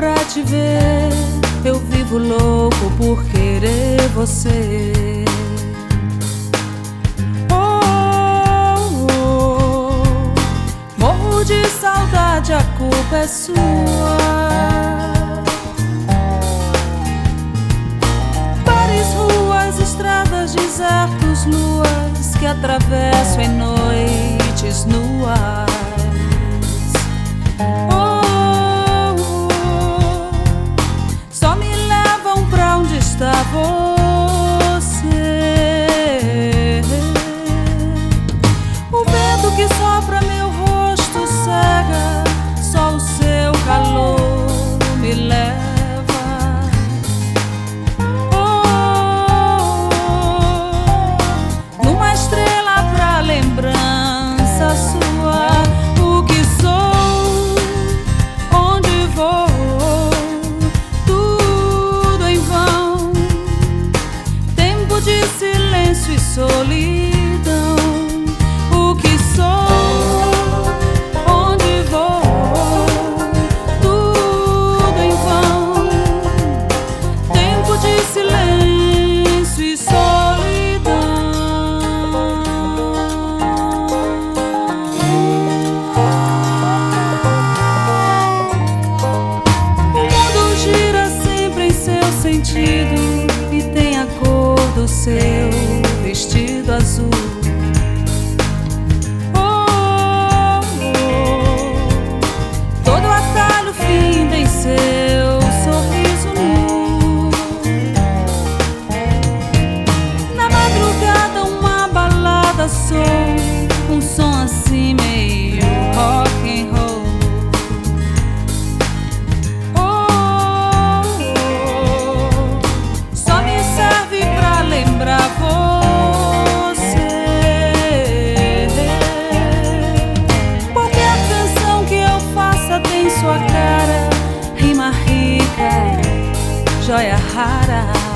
pra te ver, eu vivo louco por querer você. Morro de saudade, a culpa é sua. Bares, ruas, estradas, desertos, luas que atravesso em noites nuas. Só me levam pra onde está você. O vento que sopra meu rosto cega, só o seu calor me leva. Numa estrela pra lembrança sua. O que sou, onde vou, tudo em vão. Tempo de silêncio e solidão. O que sou, onde vou, tudo em vão. Tempo de silêncio e solidão. O mundo gira sempre em seu sentido e tem a cor do seu vestido azul. Todo atalho finda em seu sorriso nu. Na madrugada uma balada soa, um som assim meio rock and roll. Só me serve pra lembrar você. Porque a canção que eu faça tem sua cara, rima rica, joia rara.